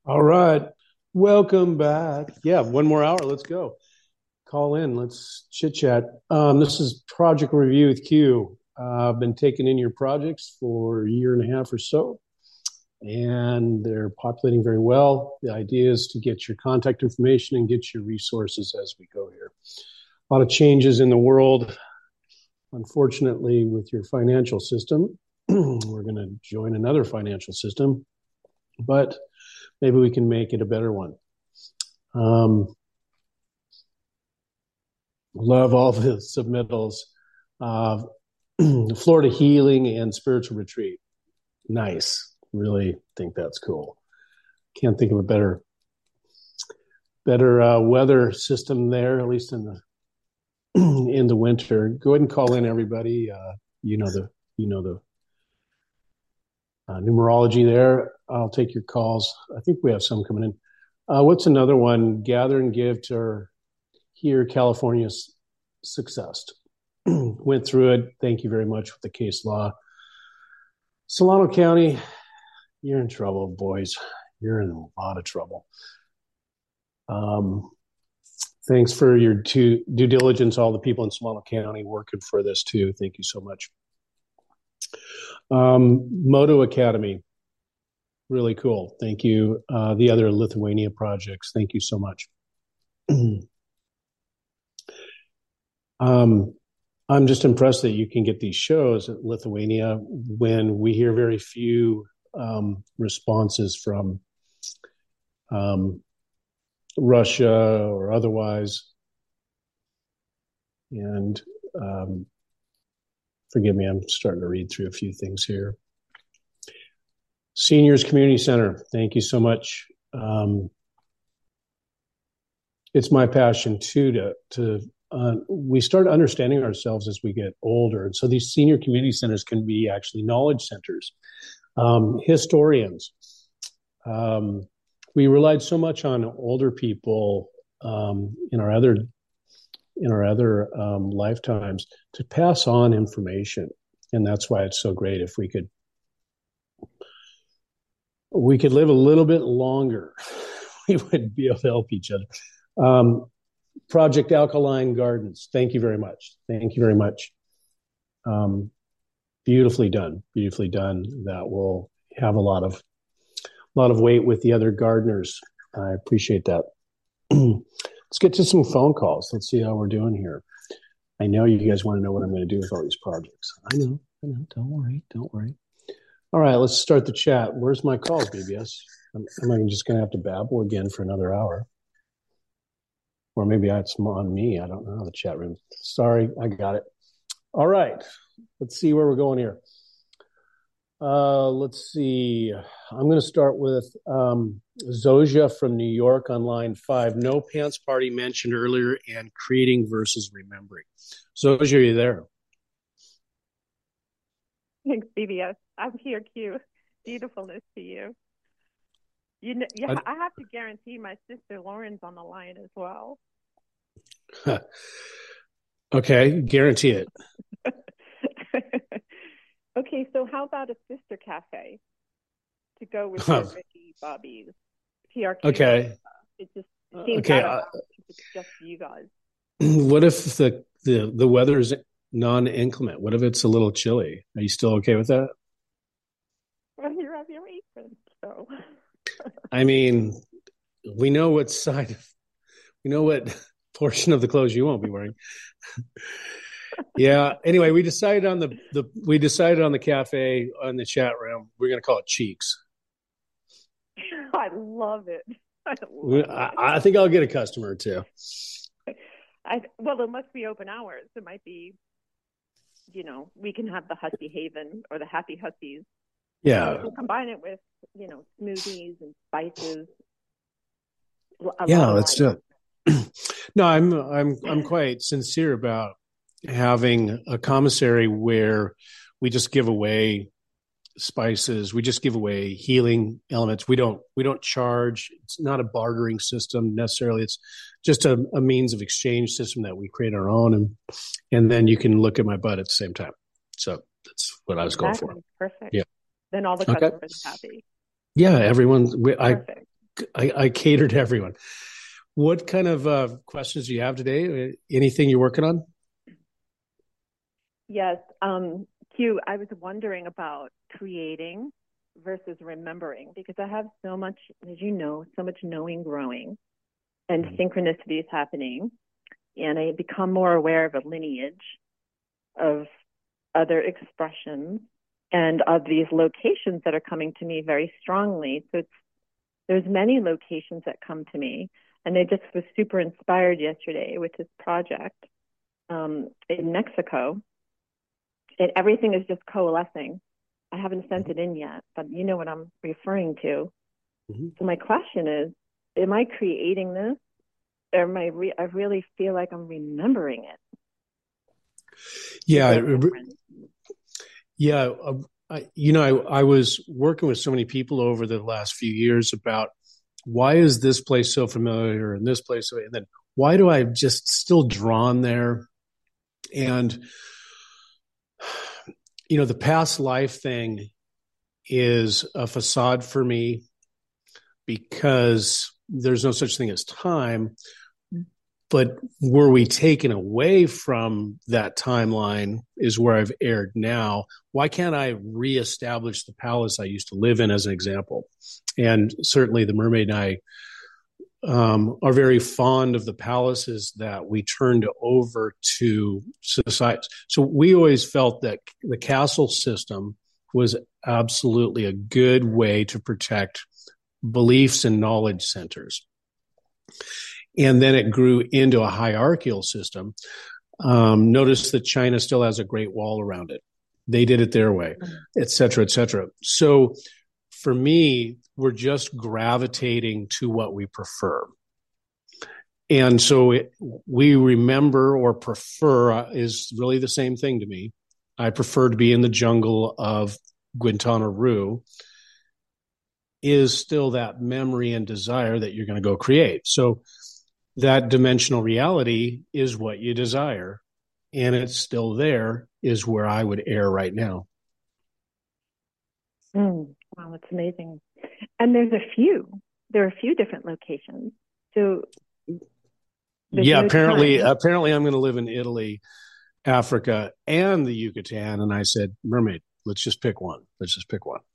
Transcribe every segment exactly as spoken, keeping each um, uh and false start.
All right. Welcome back. Yeah, one more hour. Let's go. Call in. Let's chit chat. Um, this is Project Review with Q. Uh, I've been taking in your projects for a year and a half or so, and they're populating very well. The idea is to get your contact information and get your resources as we go here. A lot of changes in the world, unfortunately, with your financial system. We're going to join another financial system, but maybe we can make it a better one. Um, love all the submittals. Uh, Florida Healing and Spiritual Retreat. Nice. Really think that's cool. Can't think of a better better uh, weather system there, at least in the in the winter. Go ahead and call in, everybody. Uh, you know the you know the uh, numerology there. I'll take your calls. I think we have some coming in. Uh, what's another one? Gather and give to our here, California's success. Went through it. Thank you very much with the case law. Solano County, you're in trouble, boys. You're in a lot of trouble. Um, thanks for your due, due diligence, all the people in Solano County working for this too. Thank you so much. Um, Moto Academy, really cool. Thank you. Uh, the other Lithuania projects, thank you so much. um, I'm just impressed that you can get these shows at Lithuania when we hear very few um, responses from um, Russia or otherwise. And um, forgive me, I'm starting to read through a few things here. Seniors Community Center, thank you so much. Um, it's my passion too to to uh, we start understanding ourselves as we get older, and so these senior community centers can be actually knowledge centers, um, historians. Um, we relied so much on older people um, in our other in our other um, lifetimes to pass on information, and that's why it's so great if we could we could live a little bit longer. We would be able to help each other. Um, Project Alkaline Gardens. Thank you very much. Thank you very much. Um, beautifully done. Beautifully done. That will have a lot of a lot of weight with the other gardeners. I appreciate that. Let's get to some phone calls. Let's see how we're doing here. I know you guys want to know what I'm going to do with all these projects. I know. I know. Don't worry. Don't worry. All right, let's start the chat. Where's my calls, B B S? Am, am I just going to have to babble again for another hour? Or maybe it's on me. I don't know, the chat room. Sorry, I got it. All right, let's see where we're going here. Uh, let's see. I'm going to start with um, Zoja from New York on line five. No pants party mentioned earlier and creating versus remembering. Zoja, are you there? Thanks, B B S. I'm here, Q. Beautifulness to you. You know, yeah, I, I have to guarantee my sister Lauren's on the line as well. Okay, guarantee it. Okay, so how about a sister cafe to go with your Ricky Bobby's T R Q? Okay. It just seems okay. out of uh, it's just you guys. What if the the the weather is non-inclement? What if it's a little chilly? Are you still okay with that? Well, you're on your apron, so. I mean, we know what side, we know what portion of the clothes you won't be wearing. Yeah. Anyway, we decided on the, the we decided on the cafe on the chat room. We're going to call it Cheeks. I love it. I, love I, it. I think I'll get a customer too. I well, it must be open hours. It might be, you know, we can have the Hussy Haven or the Happy Hussies. Yeah. We'll combine it with, you know, smoothies and spices. Yeah, let's do it. No, I'm I'm I'm quite sincere about having a commissary where we just give away spices, we just give away healing elements. We don't we don't charge. It's not a bartering system necessarily. It's just a, a means of exchange system that we create our own, and and then you can look at my butt at the same time. So that's what I was exactly. going for. Perfect. Yeah. Then all the customers okay. are happy. Yeah, everyone. We, I I, I cater to everyone. What kind of uh, questions do you have today? Anything you're working on? Yes. Um, Q, I was wondering about creating versus remembering because I have so much, as you know, so much knowing growing and mm-hmm. synchronicities happening. And I become more aware of a lineage of other expressions and of these locations that are coming to me very strongly. So it's, there's many locations that come to me. And I just was super inspired yesterday with this project um, in Mexico. And everything is just coalescing. I haven't sent it in yet, but you know what I'm referring to. Mm-hmm. So my question is, am I creating this? Or am I, re- I really feel like I'm remembering it. Yeah. Yeah. Uh, I, you know, I, I was working with so many people over the last few years about why is this place so familiar and this place, and then why do I just still drawn there? And, you know, the past life thing is a facade for me because there's no such thing as time. But were we taken away from that timeline is where I've erred now. Why can't I reestablish the palace I used to live in as an example? And certainly the mermaid and I um, are very fond of the palaces that we turned over to society. So we always felt that the castle system was absolutely a good way to protect beliefs and knowledge centers. And then it grew into a hierarchical system. Um, notice that China still has a Great Wall around it. They did it their way, et cetera, et cetera. So for me, we're just gravitating to what we prefer. And so it, we remember or prefer uh, is really the same thing to me. I prefer to be in the jungle of Quintana Roo is still that memory and desire that you're going to go create. So that dimensional reality is what you desire, and it's still there is where I would err right now. Mm, wow, that's amazing. And there's a few, there are a few different locations. So yeah, no apparently, time. apparently I'm going to live in Italy, Africa, and the Yucatan. And I said, mermaid, let's just pick one. Let's just pick one.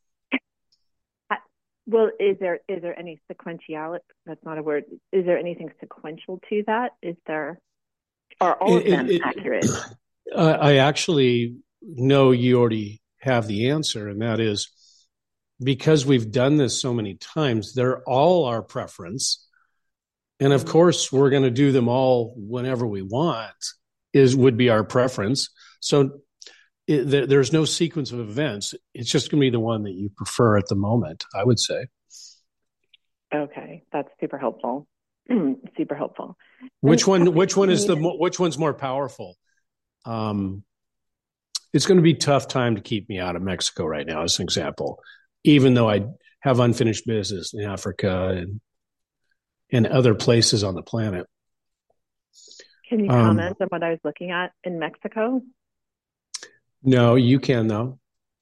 Well, is there is there any sequentiality? That's not a word. Is there anything sequential to that? Is there, are all it, of them it, accurate? Uh, I actually know you already have the answer, and that is because we've done this so many times, they're all our preference. And of mm-hmm. course, we're going to do them all whenever we want, is would be our preference. So It, there, there's no sequence of events. It's just going to be the one that you prefer at the moment, I would say. Okay, that's super helpful. Super helpful. Which and one? Which one is the? Which one's more powerful? Um, it's going to be a tough time to keep me out of Mexico right now, as an example. Even though I have unfinished business in Africa and and other places on the planet. Can you comment um, on what I was looking at in Mexico? No, you can though.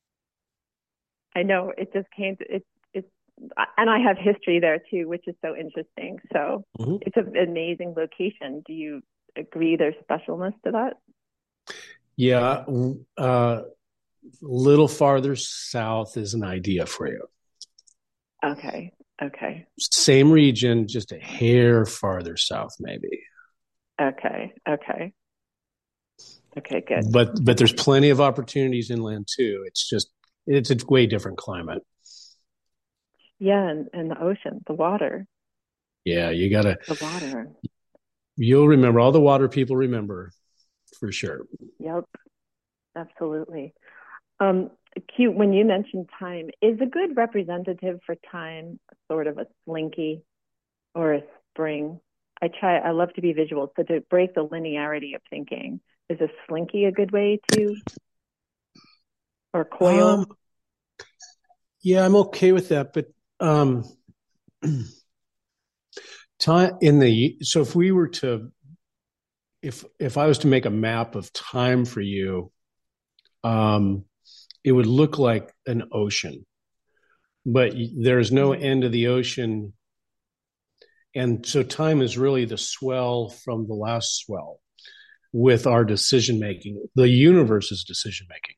I know it just came to it. It's and I have history there too, which is so interesting. So mm-hmm. It's an amazing location. Do you agree there's specialness to that? Yeah, a uh, little farther south is an idea for you. Okay. Okay. Same region, just a hair farther south, maybe. Okay. Okay. Okay, good. But but there's plenty of opportunities inland too. It's just it's a way different climate. Yeah, and, and the ocean, the water. Yeah, you gotta the water. You'll remember all the water people remember for sure. Yep, absolutely. Um, Q, when you mentioned time, is a good representative for time sort of a slinky or a spring? I try. I love to be visual, so to break the linearity of thinking. Is a slinky a good way to, or coil? Um, yeah, I'm okay with that. But um, time in the so if we were to, if if I was to make a map of time for you, um, it would look like an ocean, but there's no end of the ocean And so time is really the swell from the last swell with our decision making, the universe's decision making.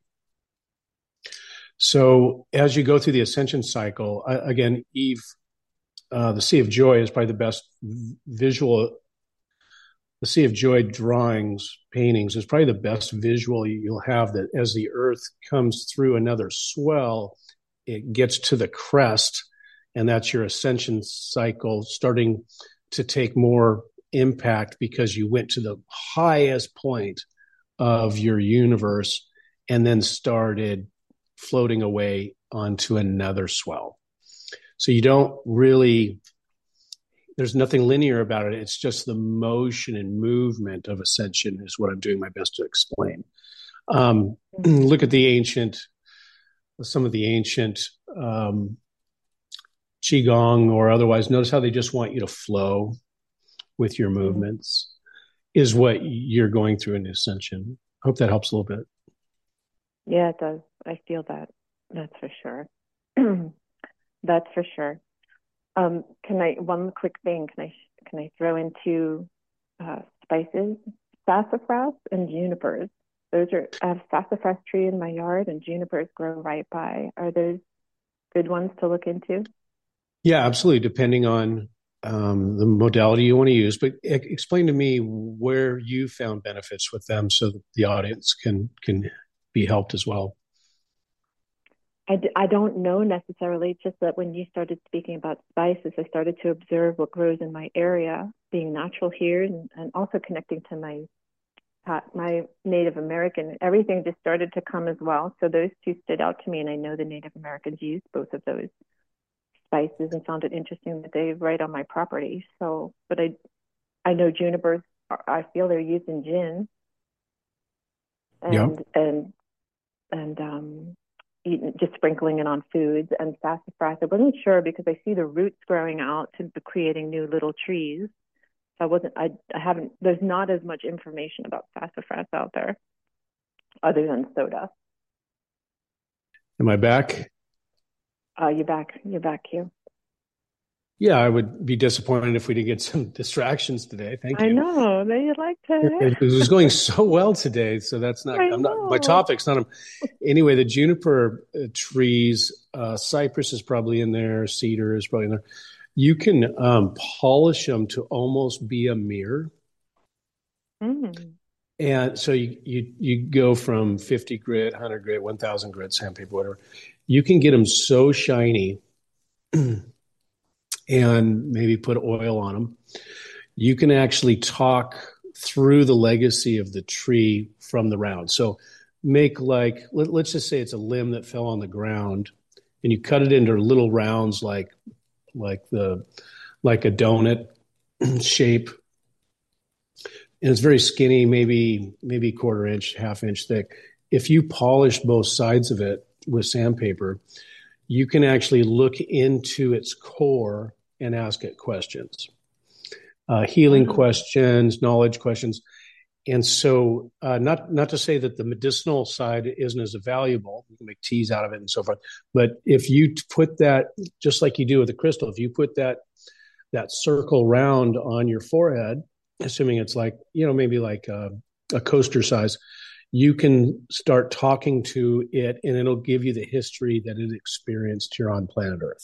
So as you go through the ascension cycle, I, again, Eve, uh, the Sea of Joy is probably the best visual. The Sea of Joy drawings, paintings is probably the best visual you'll have, that as the earth comes through another swell, it gets to the crest, and that's your ascension cycle starting to take more impact because you went to the highest point of your universe and then started floating away onto another swell. So you don't really, there's nothing linear about it. It's just the motion and movement of ascension is what I'm doing my best to explain. Um, look at the ancient, some of the ancient um, Qigong or otherwise. Notice how they just want you to flow with your movements is what you're going through in ascension. I hope that helps a little bit. Yeah, it does. I feel that. That's for sure. That's for sure. Um, can I, one quick thing, can I, can I throw into uh, spices? Sassafras and junipers. Those are, I have sassafras tree in my yard and junipers grow right by. Are those good ones to look into? Yeah, absolutely. Depending on um, the modality you want to use, but e- explain to me where you found benefits with them so that the audience can, can be helped as well. I, d- I don't know necessarily, just that when you started speaking about spices, I started to observe what grows in my area, being natural here, and, and also connecting to my uh, my Native American. Everything just started to come as well. So those two stood out to me, and I know the Native Americans used both of those spices and found it interesting that they right on my property. So, but I I know junipers, are, I feel they're used in gin, and Yeah. and and um. Eating, just sprinkling it on foods, and sassafras. I wasn't sure because I see the roots growing out to be creating new little trees. So I wasn't, I, I haven't, there's not as much information about sassafras out there other than soda. Am I back? Uh, you're back, you're back, Q. Yeah, I would be disappointed if we didn't get some distractions today. Thank I you. know, they like to. It, it was going so well today, so that's not. I I'm not. My know. topic's not. Anyway, the juniper uh, trees, uh, cypress is probably in there. Cedar is probably in there. You can um, polish them to almost be a mirror, Mm. and so you you you go from fifty grit, one hundred grit, one thousand grit sandpaper, whatever. You can get them so shiny, and maybe put oil on them. You can actually talk through the legacy of the tree from the round. So make like, let, let's just say it's a limb that fell on the ground and you cut it into little rounds like, like the, like a donut shape. And it's very skinny, maybe, maybe quarter inch, half inch thick. If you polish both sides of it with sandpaper, you can actually look into its core and ask it questions. Uh, healing Wow. questions, knowledge questions. And so uh, not not to say that the medicinal side isn't as valuable, you can make teas out of it and so forth, but if you put that, just like you do with a crystal, if you put that that circle round on your forehead, assuming it's like, you know, maybe like a, a coaster size, you can start talking to it and it'll give you the history that it experienced here on planet Earth.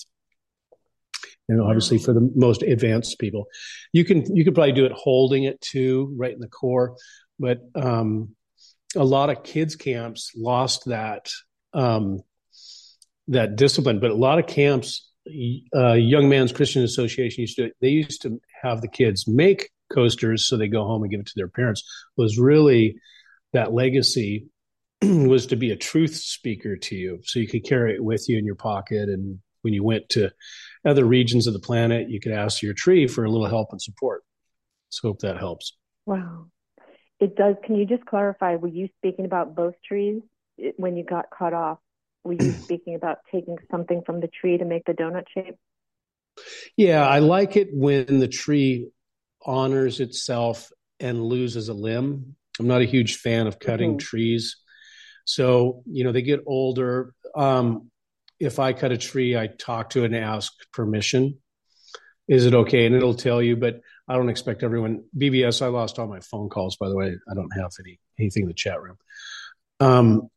And obviously, for the most advanced people, you can you could probably do it holding it too, right in the core. But um, a lot of kids camps lost that um, that discipline. But a lot of camps, uh, Young Man's Christian Association used to they used to have the kids make coasters so they go home and give it to their parents. Was really that legacy was to be a truth speaker to you, so you could carry it with you in your pocket, and when you went to other regions of the planet, you could ask your tree for a little help and support. So hope that helps. Wow. It does. Can you just clarify, were you speaking about both trees when you got cut off? Were you speaking about taking something from the tree to make the donut shape? Yeah, I like it when the tree honors itself and loses a limb. I'm not a huge fan of cutting mm-hmm. trees. So, you know, they get older. Um, if I cut a tree, I talk to it and ask permission. is it okay? And it'll tell you, but I don't expect everyone. B B S, I lost all my phone calls, by the way. I don't have any anything in the chat room. Um,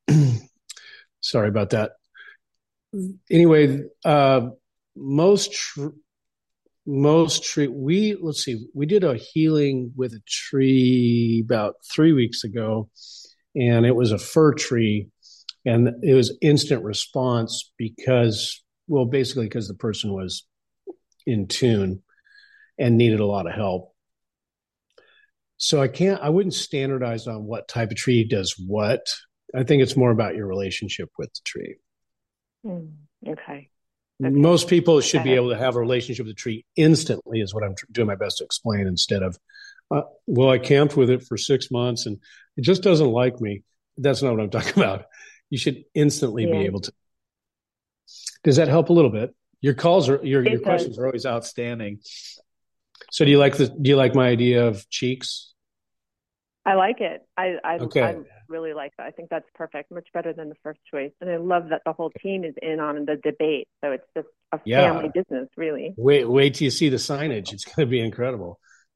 sorry about that. Anyway, uh, most tr- most tree we let's see, we did a healing with a tree about three weeks ago, and it was a fir tree, and it was instant response because, well, basically because the person was in tune and needed a lot of help. So I can't, I wouldn't standardize on what type of tree does what. I think it's more about your relationship with the tree. Mm, okay. Okay. Most people should be able to have a relationship with the tree instantly, is what I'm doing my best to explain, instead of, uh, well, I camped with it for six months and it just doesn't like me. That's not what I'm talking about. You should instantly yeah. be able to. Does that help a little bit? Your calls are, your, your questions are always outstanding. So do you like the, do you like my idea of cheeks? I like it. I, I, okay. I really like that. I think that's perfect. Much better than the first choice. And I love that the whole team is in on the debate. So it's just a yeah. family business, really. Wait, wait till you see the signage. It's going to be incredible.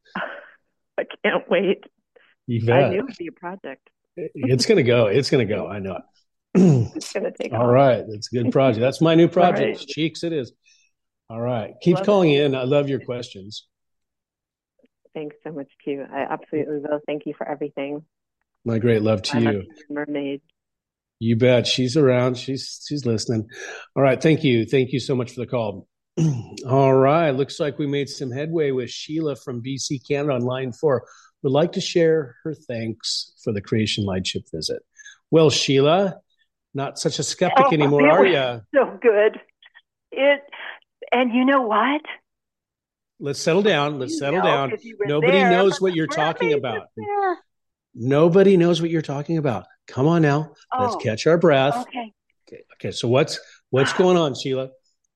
I can't wait. You bet. I knew it would be a project. It's going to go. It's going to go. I know it. It's going to take All off. right. That's a good project. That's my new project. Right. Cheeks it is. All right. Keep love calling it. in. I love your questions. Thanks so much, Q. I absolutely will. Thank you for everything. My great love to I you. love mermaid. You bet. She's around. She's she's listening. All right. Thank you. Thank you so much for the call. All right. Looks like we made some headway with Sheila from B C, Canada on line four. Would like to share her thanks for the Creation Lightship visit. Well, Sheila, not such a skeptic oh, anymore, are you? So good. It, and you know what? Let's settle down. Let's you settle know, down. Nobody there, knows what you're talking about. Nobody knows what you're talking about. Come on now. Oh, let's catch our breath. Okay. Okay. Okay. So what's what's going on, Sheila?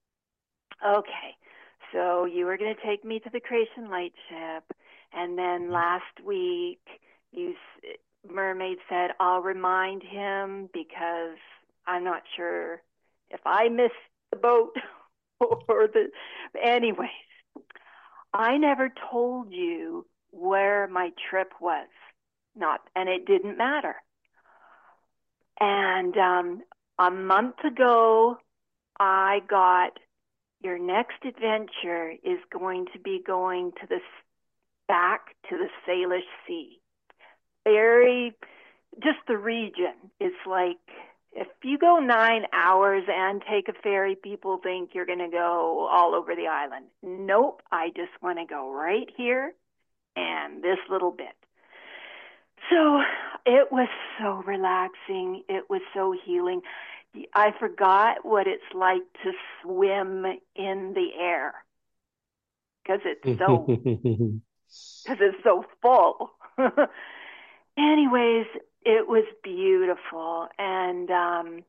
Okay. So you were going to take me to the Creation Lightship, and then last week you Mermaid said I'll remind him because I'm not sure if I missed the boat or the. Anyways, I never told you where my trip was. Not, and it didn't matter. And um, a month ago, I got your next adventure is going to be going to the back to the Salish Sea. Very, just the region. It's like if you go nine hours and take a ferry, people think you're going to go all over the island. Nope, I just want to go right here and this little bit. So it was so relaxing. It was so healing. I forgot what it's like to swim in the air because it's so because it's so full. Anyways, it was beautiful. And um,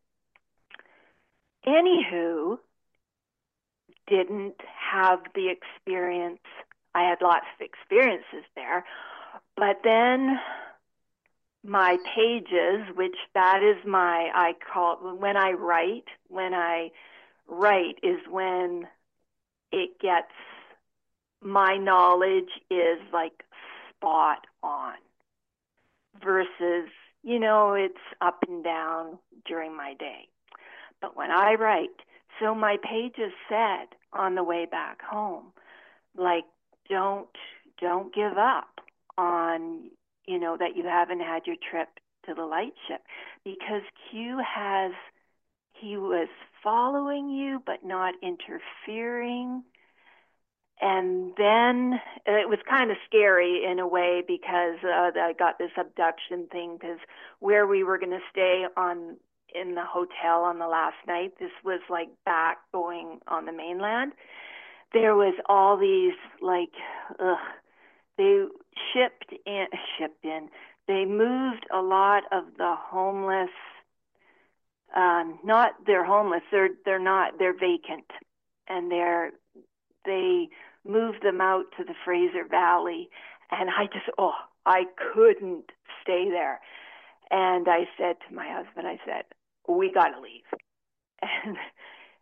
anywho, didn't have the experience. I had lots of experiences there, but then my pages, which that is my, I call it, when I write, when I write is when it gets, my knowledge is like spot on versus, you know, it's up and down during my day. But when I write, so my pages said on the way back home, like, don't, don't give up on, you know, that you haven't had your trip to the lightship, because Q has, he was following you, but not interfering. And then it was kind of scary in a way because uh, I got this abduction thing, because where we were going to stay on in the hotel on the last night, this was like back going on the mainland. There was all these like, ugh, they shipped in, shipped in. They moved a lot of the homeless. Um, not they're homeless. They're they're not. They're vacant, and they're they moved them out to the Fraser Valley. And I just oh I couldn't stay there. And I said to my husband, I said, we got to leave. And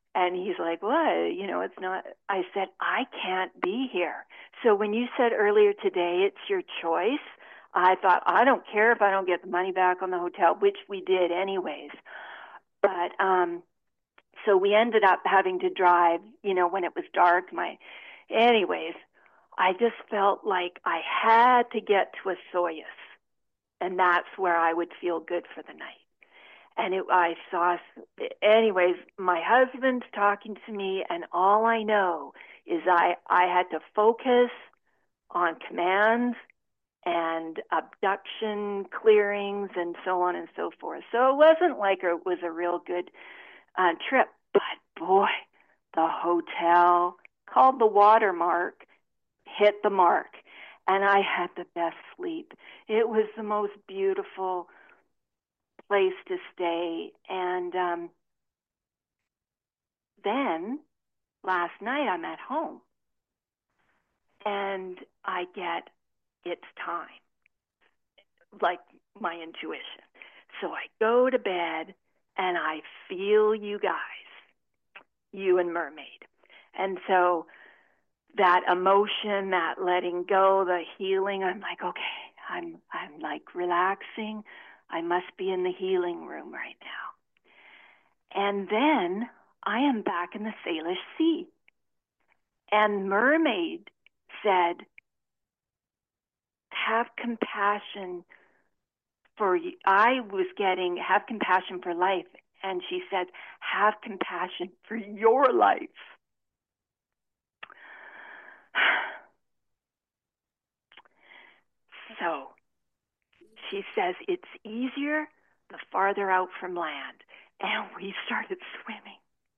And he's like, what? You know, it's not. I said, I can't be here. So when you said earlier today, it's your choice, I thought, I don't care if I don't get the money back on the hotel, which we did anyways. But um, so we ended up having to drive, you know, when it was dark. My, anyways, I just felt like I had to get to Osoyoos, and that's where I would feel good for the night. And it, I saw, anyways, my husband's talking to me, and all I know is I, I had to focus on commands and abduction clearings and so on and so forth. So it wasn't like it was a real good uh, trip, but boy, the hotel called the Watermark hit the mark, and I had the best sleep. It was the most beautiful place to stay. And um, then last night I'm at home, and I get, it's time, like my intuition. So I go to bed, and I feel you guys, you and Mermaid. And so that emotion, that letting go, the healing, I'm like, okay, I'm I'm like relaxing. I must be in the healing room right now. And then I am back in the Salish Sea. And Mermaid said, have compassion for you. I was getting, have compassion for life. And she said, have compassion for your life. So she says, it's easier the farther out from land. And we started swimming.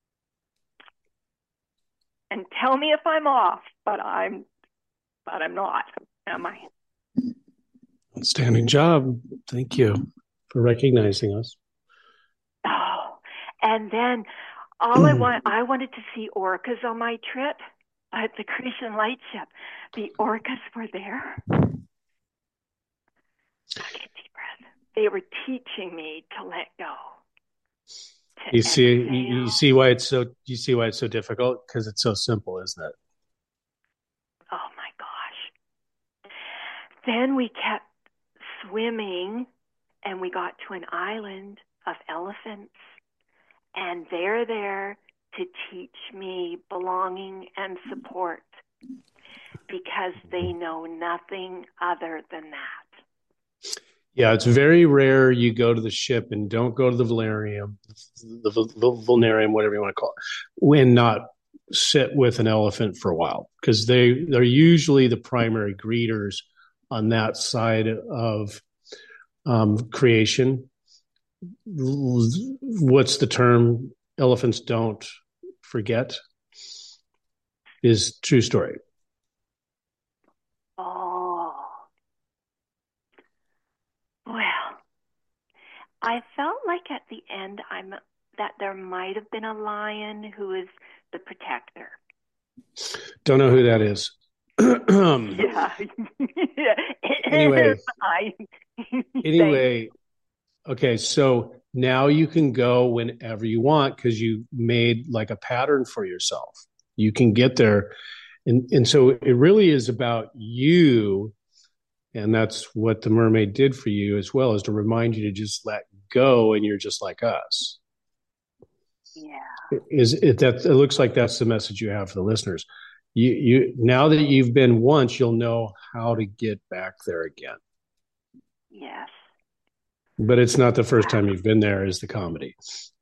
And tell me if I'm off, but I'm, but I'm not, am I? Outstanding job. Thank you for recognizing us. Oh, and then all I want, I wanted to see orcas on my trip at the Cretan Lightship. The orcas were there. Okay, deep breath. They were teaching me to let go. To You see, exhale. you, you see why it's so. You see why it's so difficult, because it's so simple, isn't it? Oh my gosh! Then we kept swimming, and we got to an island of elephants, and they're there to teach me belonging and support, because they know nothing other than that. Yeah, it's very rare you go to the ship and don't go to the Valerium, the, the, the Vulnarium, whatever you want to call it, when not sit with an elephant for a while, because they, they're usually the primary greeters on that side of um, creation. What's the term? Elephants don't forget is true story. Oh. Well, I felt like at the end I'm that there might have been a lion who is the protector. Don't know who that is. Yeah. Anyway, anyway, okay, so now you can go whenever you want, because you made like a pattern for yourself. You can get there. And, and so it really is about you. And that's what the mermaid did for you as well, is to remind you to just let go, and you're just like us. Yeah. Is it that it looks like that's the message you have for the listeners. You you now that you've been once, you'll know how to get back there again. Yes. But it's not the first time you've been there, is the comedy.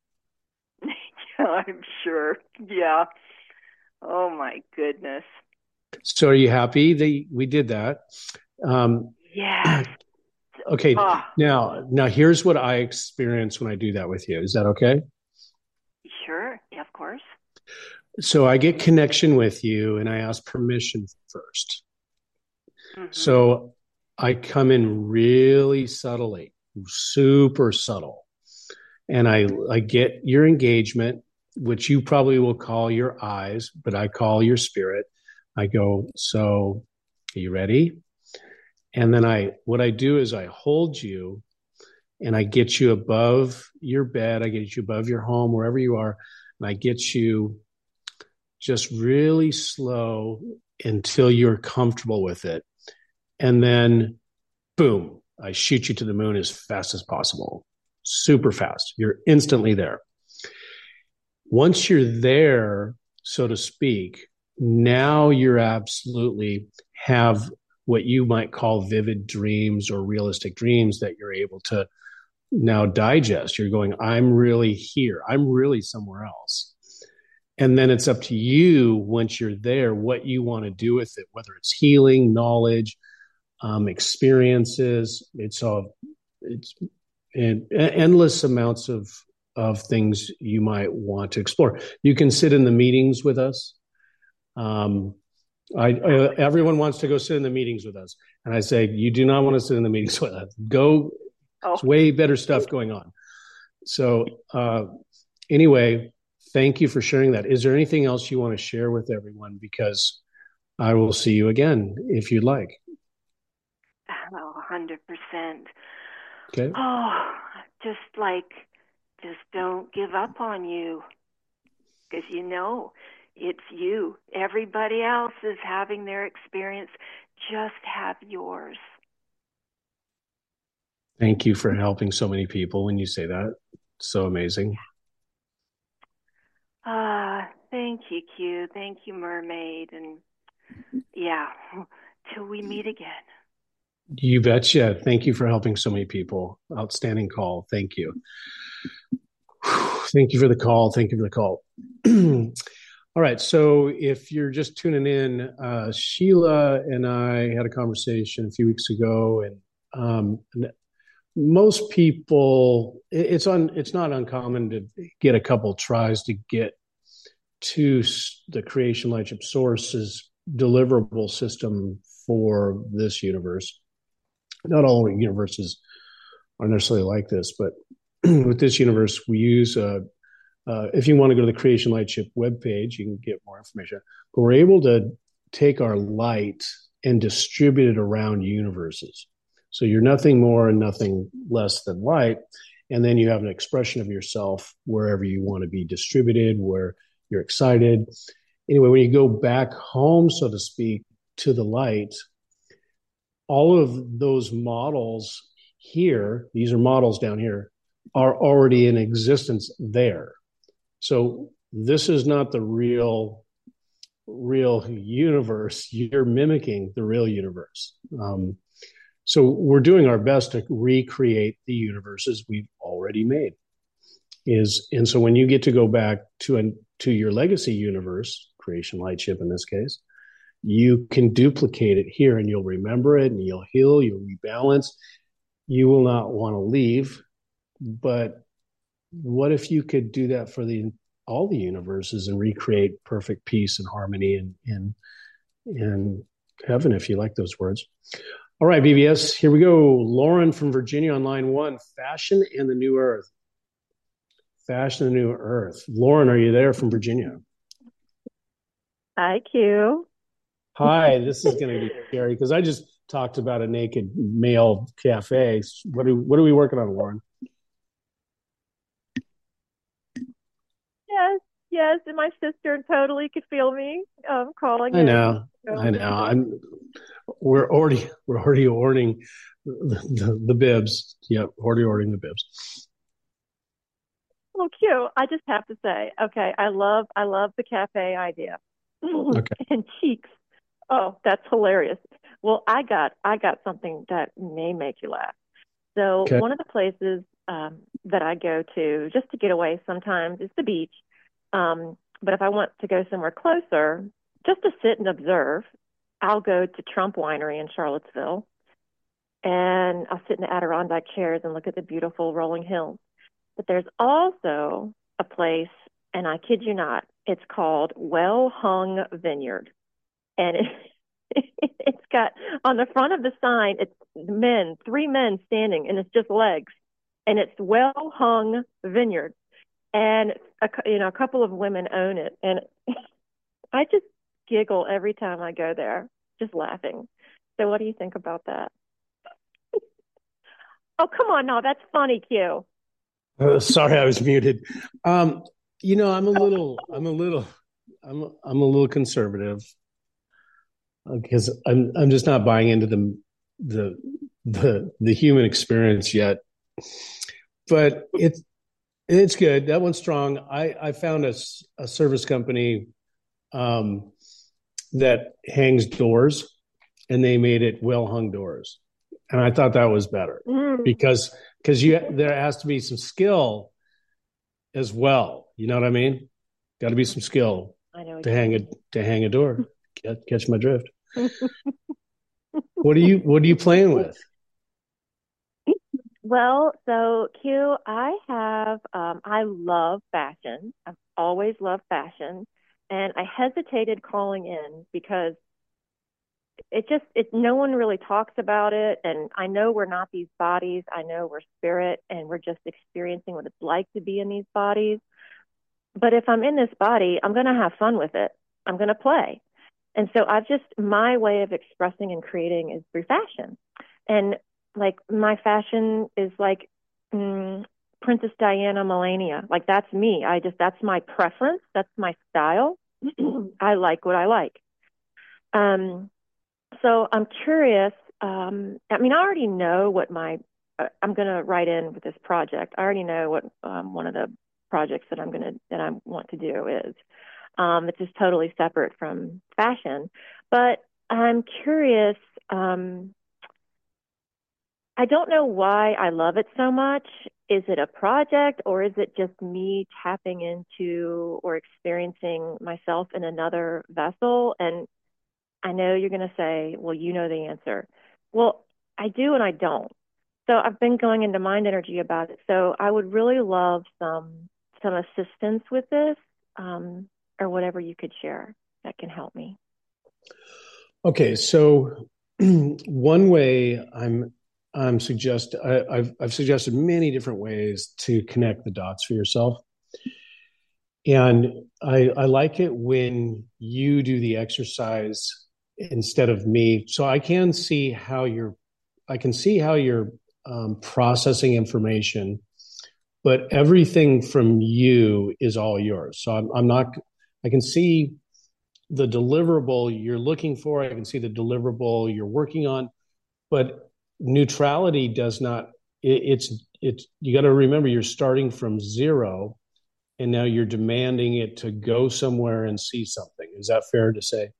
I'm sure. Yeah. Oh my goodness. So are you happy that we did that? Um, yes. Okay. Oh. Now, now here's what I experience when I do that with you. Is that okay? Sure. Yeah, of course. So I get connection with you, and I ask permission first. Mm-hmm. So I come in really subtly, super subtle. And I, I get your engagement, which you probably will call your eyes, but I call your spirit. I go, so are you ready? And then I, what I do is I hold you, and I get you above your bed. I get you above your home, wherever you are. and I get you just really slow until you're comfortable with it. And then, boom, I shoot you to the moon as fast as possible. Super fast. You're instantly there. Once you're there, so to speak, now you're absolutely have what you might call vivid dreams or realistic dreams that you're able to now digest. You're going, I'm really here. I'm really somewhere else. And then it's up to you, once you're there, what you want to do with it, whether it's healing, knowledge, um, experiences. It's all, it's and, endless amounts of, of things you might want to explore. You can sit in the meetings with us. Um, I, I, everyone wants to go sit in the meetings with us. And I say, you do not want to sit in the meetings with us. Go, oh. There's way better stuff going on. So uh, anyway, thank you for sharing that. Is there anything else you want to share with everyone? Because I will see you again if you'd like. Oh, one hundred percent. Okay. Oh, just like, just don't give up on you. Because you know, it's you. Everybody else is having their experience. Just have yours. Thank you for helping so many people when you say that. So amazing. Ah, uh, thank you, Q. Thank you, Mermaid. And yeah, till we meet again. You betcha. Thank you for helping so many people. Outstanding call. Thank you. Thank you for the call. Thank you for the call. All right. So if you're just tuning in, uh, Sheila and I had a conversation a few weeks ago, and um, most people, it's on. It's not uncommon to get a couple tries to get to the Creation Lightship Source's deliverable system for this universe. Not all universes are necessarily like this, but with this universe, we use, uh, uh, if you want to go to the Creation Lightship webpage, you can get more information. But we're able to take our light and distribute it around universes. So you're nothing more and nothing less than light. And then you have an expression of yourself wherever you want to be distributed, where you're excited. Anyway, when you go back home, so to speak, to the light, all of those models here, these are models down here, are already in existence there. So this is not the real, real universe. You're mimicking the real universe. Um, so we're doing our best to recreate the universes we've already made. Is and so when you get to go back to an to your legacy universe, Creation Lightship in this case, you can duplicate it here and you'll remember it and you'll heal, you'll rebalance. You will not want to leave. But what if you could do that for the all the universes and recreate perfect peace and harmony and in in heaven, if you like those words? All right, B B S, here we go. Lauren from Virginia on line one, Fashion and the New Earth. Fashion and the New Earth. Lauren, are you there from Virginia? Hi, Q. Hi, this is going to be scary because I just talked about a naked male cafe. What are, what are we working on, Lauren? Yes, yes, and my sister totally could feel me um, calling. I know, in. I know. I'm. We're already we're already ordering the, the, the bibs. Yep, already ordering the bibs. Well, cute. I just have to say, okay, I love I love the cafe idea. Okay. And cheeks. Oh, that's hilarious. Well, I got I got something that may make you laugh. So Okay. one of the places um, that I go to just to get away sometimes is the beach. Um, but if I want to go somewhere closer, just to sit and observe, I'll go to Trump Winery in Charlottesville, and I'll sit in the Adirondack chairs and look at the beautiful rolling hills. But there's also a place, and I kid you not, it's called Well Hung Vineyard. And it, it's got, on the front of the sign, it's men, three men standing, and it's just legs. And it's Well Hung Vineyard. And, a, you know, a couple of women own it. And I just giggle every time I go there, just laughing. So what do you think about that? Oh, come on. No, that's funny, Q. Uh, sorry, I was muted. Um, You know, I'm a little, I'm a little, I'm, I'm a little conservative because I'm, I'm just not buying into the, the, the, the human experience yet. But it's, it's good. That one's strong. I, I found a, a service company um, that hangs doors, and they made it well hung doors, and I thought that was better Mm. because because you there has to be some skill as well. You know what I mean? Got to be some skill I know. to hang a to hang a door. Catch, catch my drift. What are you What are you playing with? Well, so Q, I have, um, I love fashion. I've always loved fashion. And I hesitated calling in because it just, it, no one really talks about it. And I know we're not these bodies. I know we're spirit and we're just experiencing what it's like to be in these bodies. But if I'm in this body, I'm going to have fun with it. I'm going to play. And so I've just, my way of expressing and creating is through fashion. And like my fashion is like mm, Princess Diana Melania. Like that's me. I just, that's my preference. That's my style. I like what I like. Um, so I'm curious. Um, I mean, I already know what my, uh, I'm going to write in with this project. I already know what um, one of the projects that I'm going to, that I want to do is. Um, it's just totally separate from fashion. But I'm curious. Um, I don't know why I love it so much. Is it a project or is it just me tapping into or experiencing myself in another vessel? And I know you're going to say, well, you know the answer. Well, I do and I don't. So I've been going into mind energy about it. So I would really love some some assistance with this, um, or whatever you could share that can help me. Okay, so one way I'm I'm suggest I, I've I've suggested many different ways to connect the dots for yourself, and I I like it when you do the exercise instead of me, so I can see how you're I can see how you're um, processing information, but everything from you is all yours. So I'm I'm not I can see the deliverable you're looking for. I can see the deliverable you're working on, but neutrality does not. It, it's it's you got to remember you're starting from zero, and now you're demanding it to go somewhere and see something. Is that fair to say?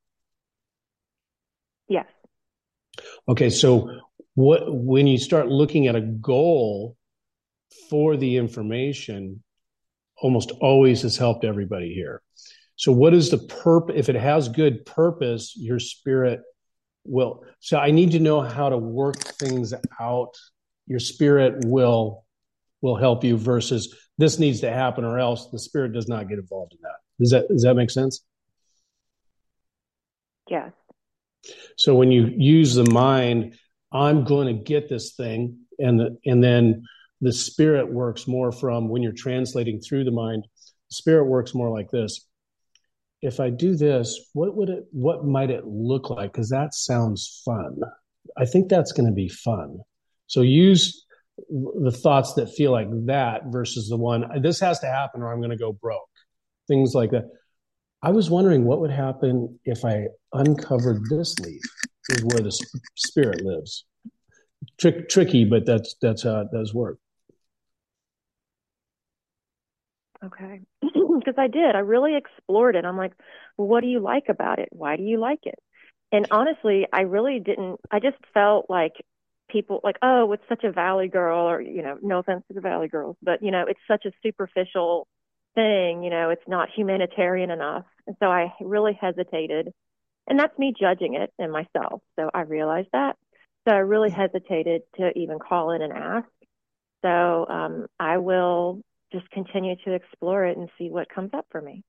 Yes. Okay, so what when you start looking at a goal for the information, almost always has helped everybody here. So what is the purpose? If it has good purpose, your spirit will. So I need to know how to work things out. Your spirit will will help you versus this needs to happen or else the spirit does not get involved in that. Does that does that make sense? Yes. So when you use the mind, I'm going to get this thing, and the, and then the spirit works more from when you're translating through the mind. The spirit works more like this. If I do this, what would it, what might it look like? Because that sounds fun. I think that's going to be fun. So use the thoughts that feel like that versus the one, this has to happen or I'm going to go broke. Things like that. I was wondering what would happen if I uncovered this leaf, is where the sp- spirit lives. Trick, tricky, but that's that's how it does work. Okay. Because I did. I really explored it. I'm like, well, what do you like about it? Why do you like it? And honestly, I really didn't. I just felt like people like, oh, it's such a Valley girl, or, you know, no offense to the Valley girls, but, you know, it's such a superficial thing. You know, it's not humanitarian enough. And so I really hesitated. And that's me judging it in myself. So I realized that. So I really hesitated to even call in and ask. So um, I will just continue to explore it and see what comes up for me.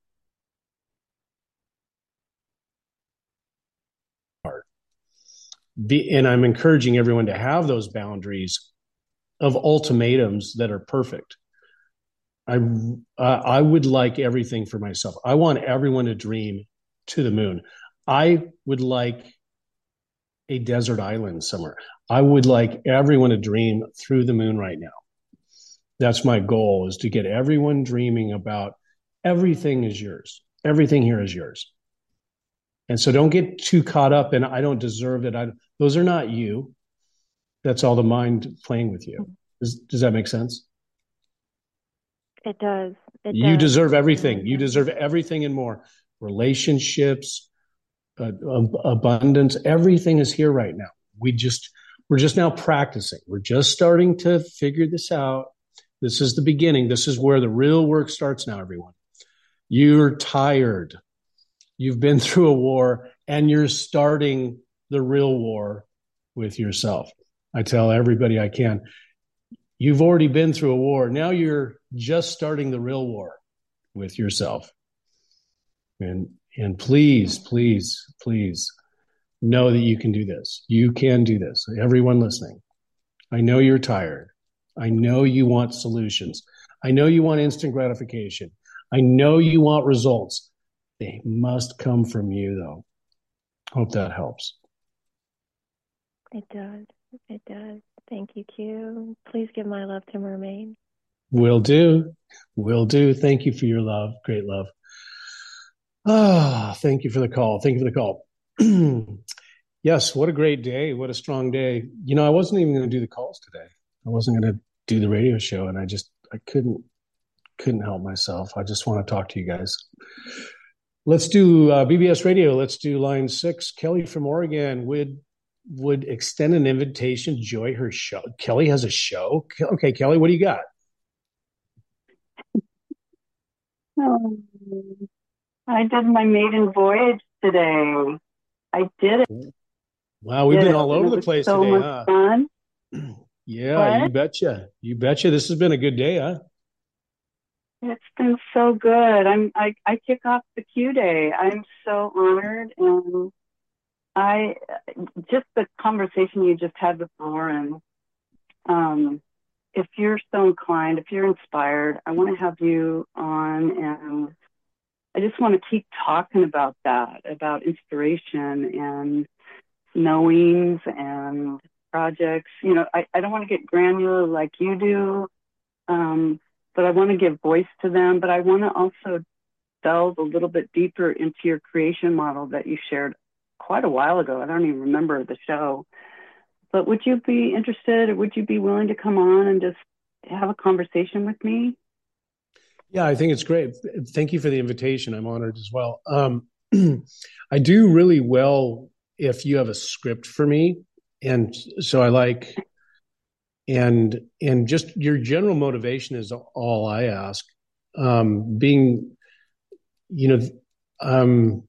Be, and I'm encouraging everyone to have those boundaries of ultimatums that are perfect. I uh, I would like everything for myself. I want everyone to dream to the moon. I would like a desert island somewhere. I would like everyone to dream through the moon right now. That's my goal, is to get everyone dreaming about Everything is yours. Everything here is yours. And so don't get too caught up in, I don't deserve it. I, those are not you. That's all the mind playing with you. Does, does that make sense? It does. It you does. deserve everything. You deserve everything and more. Relationships, uh, abundance, everything is here right now. We just, we're just now practicing. We're just starting to figure this out. This is the beginning. This is where the real work starts now, everyone. You're tired. You've been through a war and you're starting the real war with yourself. I tell everybody I can, you've already been through a war. Now you're just starting the real war with yourself. And, and please, please, please know that you can do this. You can do this. Everyone listening, I know you're tired. I know you want solutions. I know you want instant gratification. I know you want results. They must come from you, though. Hope that helps. It does. It does. Thank you, Q. Please give my love to Mermaid. Will do. Will do. Thank you for your love. Great love. Ah, thank you for the call. Thank you for the call. Yes, what a great day. What a strong day. You know, I wasn't even going to do the calls today. I wasn't going to do the radio show, and I just, I couldn't, couldn't help myself. I just want to talk to you guys. Let's do uh, B B S Radio. Let's do line six. Kelly from Oregon would would extend an invitation to join her show. Kelly has a show. Okay, Kelly, what do you got? Oh, I did my maiden voyage today. I did it. Wow, we've did been it. all And over it the was place so today, much huh? fun. Yeah, What? you betcha. You betcha. This has been a good day, huh? It's been so good. I'm I, I kick off the Q day. I'm so honored, and I just the conversation you just had with Lauren. Um, if you're so inclined, if you're inspired, I want to have you on, and I just want to keep talking about that, about inspiration and knowings and projects. You know, I, I don't want to get granular like you do, um, but I want to give voice to them. But I want to also delve a little bit deeper into your creation model that you shared quite a while ago. I don't even remember the show. But would you be interested, or would you be willing to come on and just have a conversation with me? Yeah, I think it's great. Thank you for the invitation. I'm honored as well. Um, I do really well if you have a script for me. And so I like, and, and just your general motivation is all I ask. Um, being, you know, um,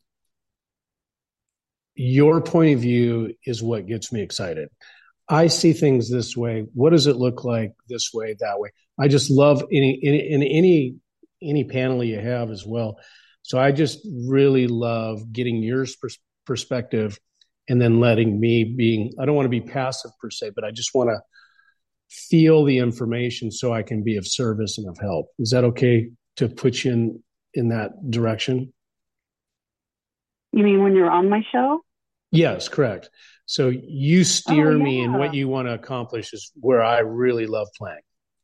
your point of view is what gets me excited. I see things this way. What does it look like this way, that way? I just love any, in, in any, any panel you have as well. So I just really love getting your pers- perspective and then letting me being, I don't want to be passive per se, but I just want to feel the information so I can be of service and of help. Is that okay to put you in, in that direction? You mean when you're on my show? Yes, correct. So you steer Oh, me in yeah. what you want to accomplish is where I really love playing.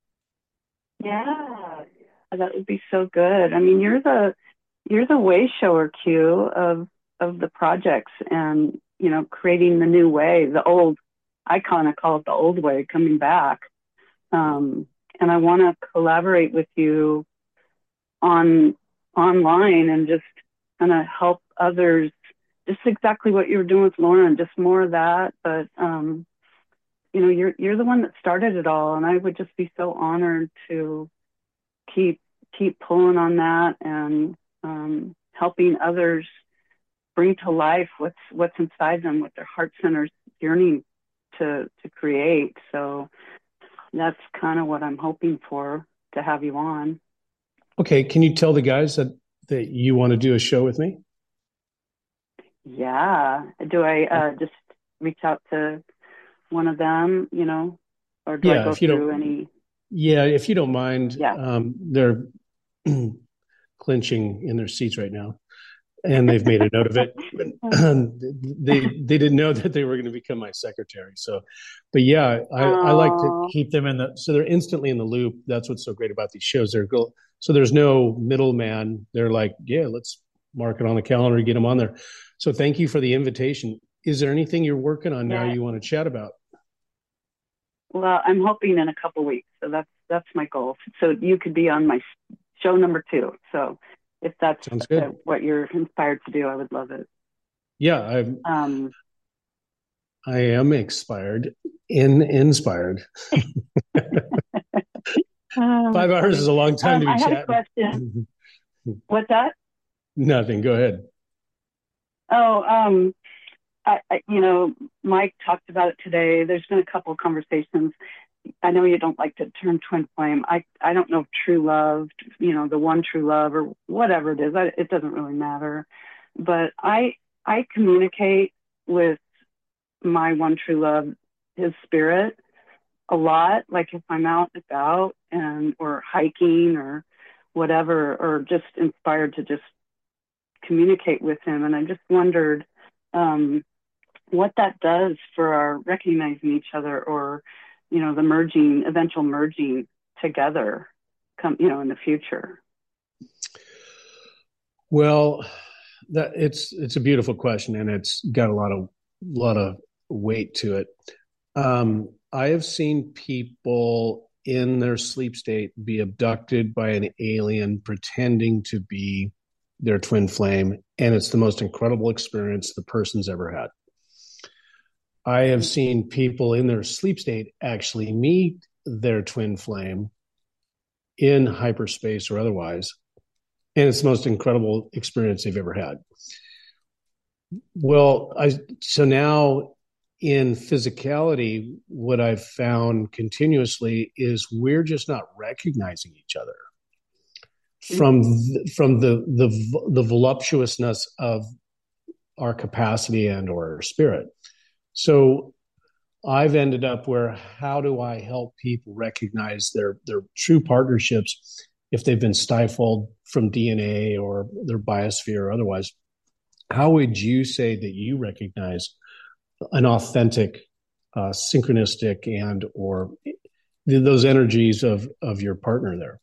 Yeah, that would be so good. I mean, you're the you're the way shower, Q, of of the projects, and you know, creating the new way, the old. I kind of call it the old way coming back. Um, and I want to collaborate with you on online and just kind of help others. Just exactly what you were doing with Lauren, just more of that. But um, you know, you're you're the one that started it all, and I would just be so honored to keep keep pulling on that and um, helping others bring to life what's what's inside them, what their heart center's yearning to to create. So that's kind of what I'm hoping for, to have you on. Okay, can you tell the guys that that you want to do a show with me? Yeah. Do I uh, just reach out to one of them, you know, or do Yeah, I go if you through don't. any? Yeah, if you don't mind. Yeah. Um, they're clinching in their seats right now. and they've made a note of it. they they didn't know that they were going to become my secretary. So, but yeah, I, I like to keep them in the so they're instantly in the loop. That's what's so great about these shows. They're go so there's no middleman. They're like, yeah, let's mark it on the calendar, get them on there. So thank you for the invitation. Is there anything you're working on now Yeah. you want to chat about? Well, I'm hoping in a couple weeks. So that's that's my goal. So you could be on my show number two. So if that's Sounds good. uh, what you're inspired to do, I would love it. Yeah, I'm, Um, I am expired, in inspired. oh, Five hours is a long time um, to be I had a chatting. question. What's that? Nothing. Go ahead. Oh, um, I, I, you know, Mike talked about it today. There's been a couple of conversations. I know you don't like the term twin flame. I, I don't know if true love, you know, the one true love or whatever it is. I, it doesn't really matter. But I, I communicate with my one true love, his spirit, a lot. Like if I'm out and about and or hiking or whatever, or just inspired to just communicate with him. And I just wondered um, what that does for our recognizing each other, or, you know, the merging, eventual merging together, come, you know, in the future. Well, that it's it's a beautiful question, and it's got a lot of lot of weight to it. Um, I have seen people in their sleep state be abducted by an alien pretending to be their twin flame, and it's the most incredible experience the person's ever had. I have seen people in their sleep state actually meet their twin flame in hyperspace or otherwise, and it's the most incredible experience they've ever had. Well, I so now in physicality, what I've found continuously is we're just not recognizing each other from the, from the the the voluptuousness of our capacity and or our spirit. So I've ended up where, how do I help people recognize their their true partnerships if they've been stifled from D N A or their biosphere or otherwise? How would you say that you recognize an authentic, uh, synchronistic, and or those energies of of your partner there?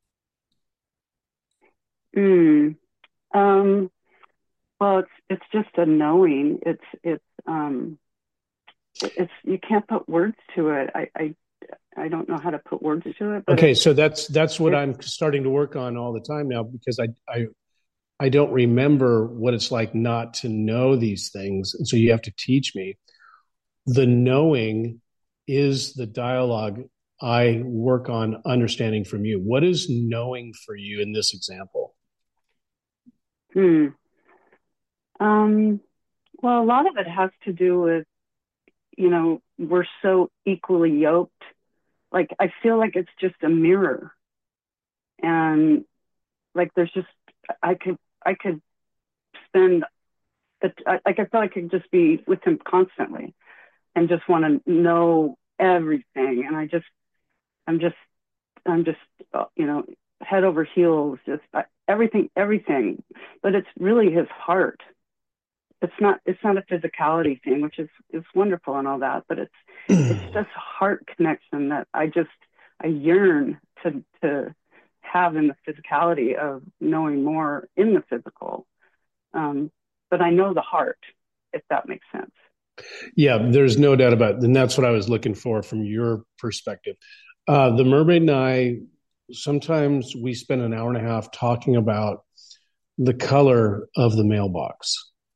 Mm. Um, well, it's it's just a knowing. It's it's um, it's you can't put words to it. I I, I don't know how to put words to it. But okay, so that's that's what I'm starting to work on all the time now, because I I I don't remember what it's like not to know these things, and so you have to teach me. The knowing is the dialogue I work on understanding from you. What is knowing for you in this example? Hmm. Um, well, a lot of it has to do with, you know, we're so equally yoked. Like, I feel like it's just a mirror. And like, there's just, I could, I could spend, like, I feel like I could just be with him constantly and just want to know everything. And I just, I'm just, I'm just, uh, you know, head over heels, just uh, everything, everything. But it's really his heart. It's not, it's not a physicality thing, which is, is wonderful and all that, but it's, it's just heart connection that I just, I yearn to, to have in the physicality of knowing more in the physical. Um, but I know the heart, if that makes sense. Yeah, there's no doubt about it. And that's what I was looking for from your perspective. Uh, the mermaid and I, sometimes we spend an hour and a half talking about the color of the mailbox.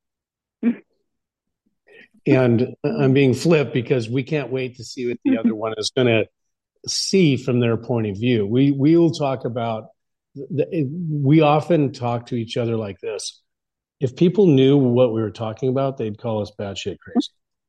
And I'm being flip because we can't wait to see what the other one is going to see from their point of view. We we will talk about, the, we often talk to each other like this. If people knew what we were talking about, they'd call us batshit crazy.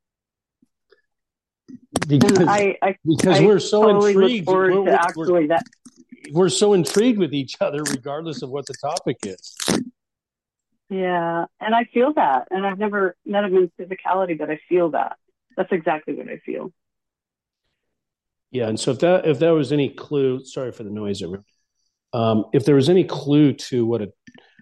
Because, I, I, because I we're so totally intrigued. Look forward we're, to we're, actually we're, that. we're so intrigued with each other, regardless of what the topic is. Yeah, and I feel that. And I've never met him in physicality, but I feel that. That's exactly what I feel. Yeah, and so if that if that was any clue, sorry for the noise, everyone. Um, if there was any clue to what a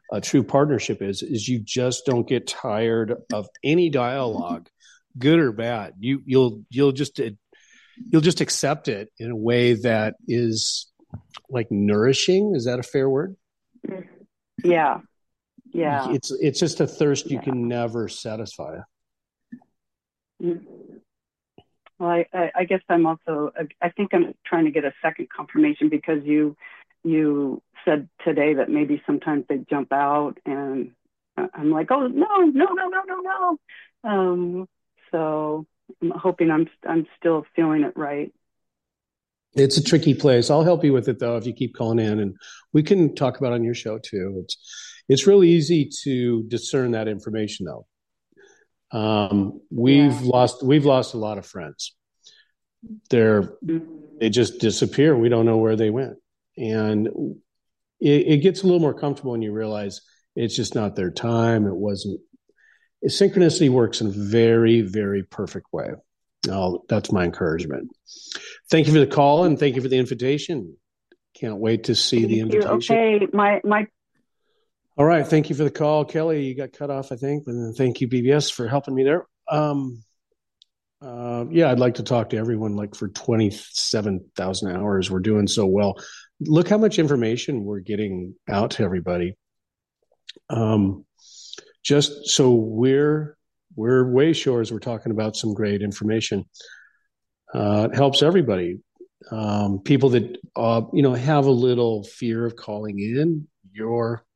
a true partnership is, is you just don't get tired of any dialogue, good or bad. You, you'll, you'll just, you'll just accept it in a way that is like nourishing. Is that a fair word? Yeah. Yeah. It's, it's just a thirst you yeah. can never satisfy. Well, I, I, I guess I'm also, I think I'm trying to get a second confirmation because you, you said today that maybe sometimes they jump out and I'm like, oh, no, no, no, no, no, no. Um, so I'm hoping I'm, I'm still feeling it right. It's a tricky place. I'll help you with it though if you keep calling in, and we can talk about it on your show too. It's it's really easy to discern that information though. Um, we've yeah. lost we've lost a lot of friends. They're they just disappear. We don't know where they went, and it, it gets a little more comfortable when you realize it's just not their time. It wasn't. Synchronicity works in a very, very perfect way. Oh, that's my encouragement. Thank you for the call and thank you for the invitation. Can't wait to see thank the invitation. You. Okay, my my. All right, thank you for the call, Kelly. You got cut off, I think, and thank you, B B S, for helping me there. Um, uh, yeah, I'd like to talk to everyone. Like for twenty-seven thousand hours, we're doing so well. Look how much information we're getting out to everybody. Um, just so we're. We're way shores. We're talking about some great information. Uh, it helps everybody. Um, people that uh, you know have a little fear of calling in, you're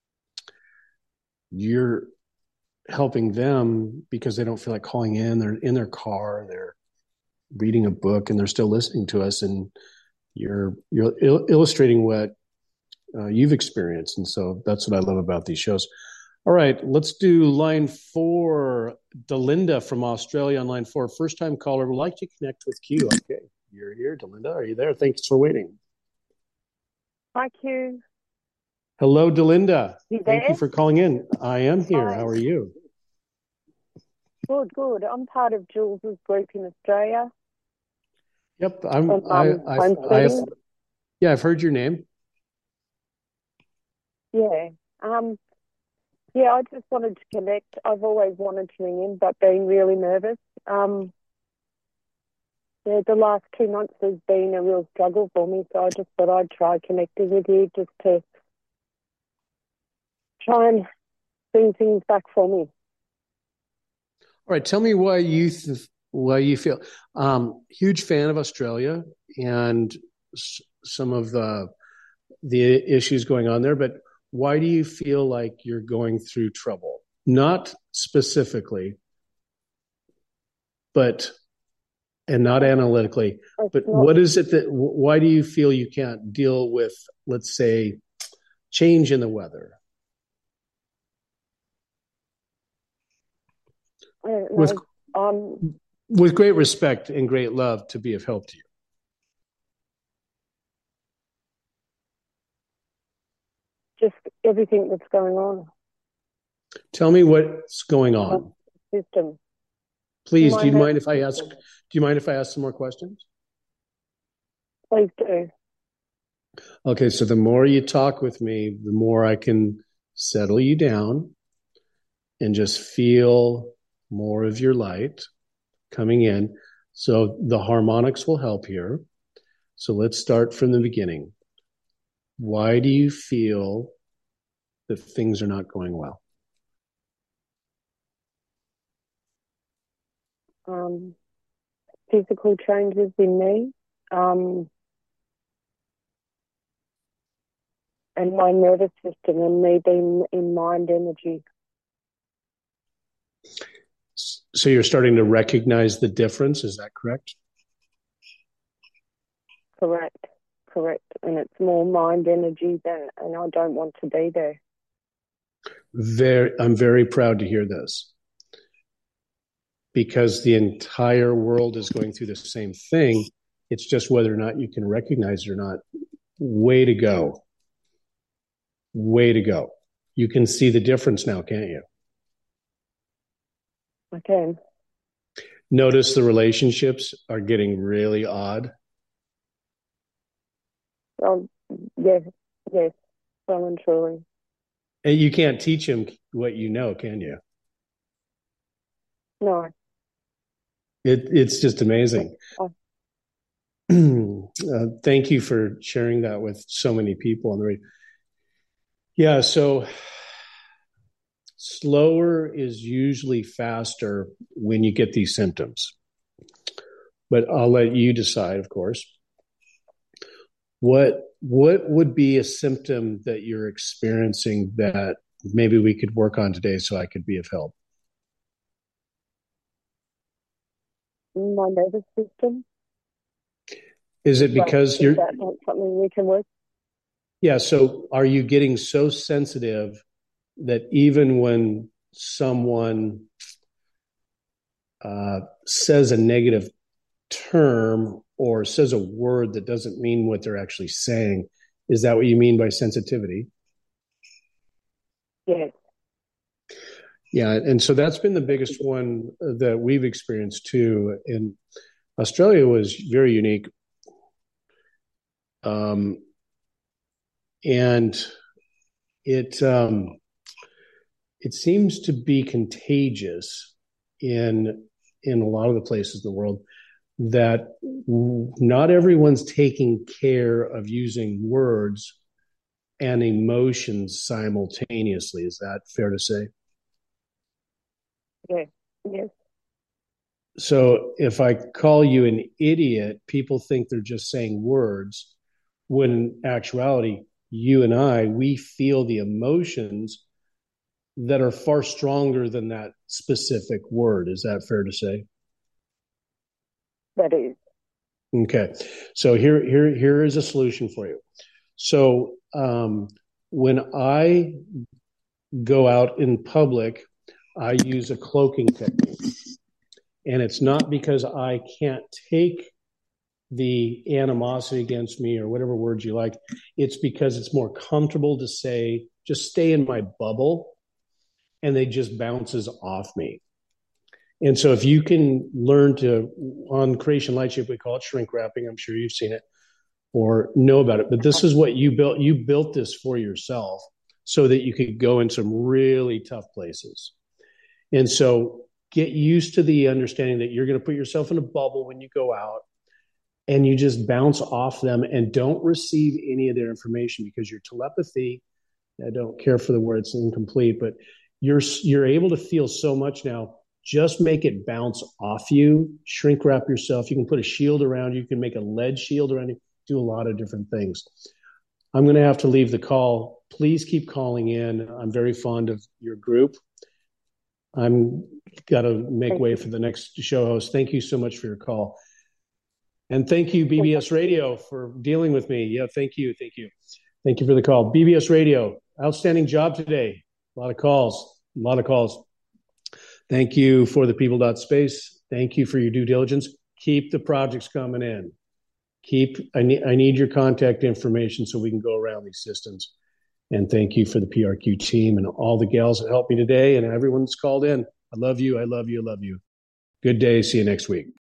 you're helping them because they don't feel like calling in. They're in their car, they're reading a book, and they're still listening to us. And you're you're il- illustrating what uh, you've experienced, and so that's what I love about these shows. All right, let's do line four. Delinda from Australia on line four. First time caller. Would like to connect with Q. Okay, you're here, Delinda. Are you there? Thanks for waiting. Hi, Q. Hello, Delinda. You Thank there? you for calling in. I am here. Hi. How are you? Good, good. I'm part of Jules's group in Australia. Yep, I'm. And, um, I, I'm I, I have, yeah, I've heard your name. Yeah. Um. Yeah, I just wanted to connect. I've always wanted to ring in, but been really nervous. Um, yeah, the last two months has been a real struggle for me, so I just thought I'd try connecting with you just to try and bring things back for me. All right, tell me why you th- why you feel. Um, huge fan of Australia and s- some of the the issues going on there, but why do you feel like you're going through trouble? Not specifically, but, and not analytically, but what is it that, why do you feel you can't deal with, let's say, change in the weather? With, um, with great respect and great love to be of help to you. Just everything that's going on. Tell me what's going on. System. Please, do you mind if I ask? Do you mind if I ask some more questions? Please do. Okay, so the more you talk with me, the more I can settle you down and just feel more of your light coming in. So the harmonics will help here. So let's start from the beginning. Why do you feel that things are not going well? Um, physical changes in me, um, and my nervous system, and me being in mind energy. So you're starting to recognize the difference, is that correct? Correct. Correct. And it's more mind energy than, and I don't want to be there. Very, I'm very proud to hear this, because the entire world is going through the same thing. It's just whether or not you can recognize it or not. Way to go. Way to go. You can see the difference now, can't you? I can. Notice the relationships are getting really odd. Um, yes, yes, well and truly. And you can't teach them what you know, can you? No. It, it's just amazing. Oh. uh, thank you for sharing that with so many people on the radio. Yeah, so slower is usually faster when you get these symptoms. But I'll let you decide, of course. What what would be a symptom that you're experiencing that maybe we could work on today so I could be of help? My nervous system. Is it because Is you're that not something we can work? Yeah, so are you getting so sensitive that even when someone uh, says a negative term or says a word that doesn't mean what they're actually saying, is that what you mean by sensitivity? Yes. Yeah, and so that's been the biggest one that we've experienced too. And Australia was very unique. Um, and it um, it seems to be contagious in in a lot of the places in the world, that not everyone's taking care of using words and emotions simultaneously. Is that fair to say? Yes. Yes. So if I call you an idiot, people think they're just saying words, when in actuality, you and I, we feel the emotions that are far stronger than that specific word. Is that fair to say? That is. Okay. So here, here, here is a solution for you. So um, when I go out in public, I use a cloaking technique. And it's not because I can't take the animosity against me or whatever words you like. It's because it's more comfortable to say, just stay in my bubble, and they just bounces off me. And so if you can learn to, on Creation Lightship, we call it shrink wrapping. I'm sure you've seen it or know about it, but this is what you built. You built this for yourself so that you could go in some really tough places. And so get used to the understanding that you're going to put yourself in a bubble when you go out, and you just bounce off them and don't receive any of their information, because your telepathy, I don't care for the word, it's incomplete, but you're you're able to feel so much now. Just make it bounce off you, shrink wrap yourself. You can put a shield around you. You can make a lead shield around you, do a lot of different things. I'm going to have to leave the call. Please keep calling in. I'm very fond of your group. I'm got to make Thank way you. for the next show host. Thank you so much for your call. And thank you, B B S Radio, for dealing with me. Yeah, thank you. Thank you. Thank you for the call. B B S Radio, outstanding job today. A lot of calls, a lot of calls. Thank you for the people.space. Thank you for your due diligence. Keep the projects coming in. Keep, I need, I need your contact information so we can go around these systems. And thank you for the P R Q team and all the gals that helped me today and everyone that's called in. I love you. I love you. I love you. Good day. See you next week.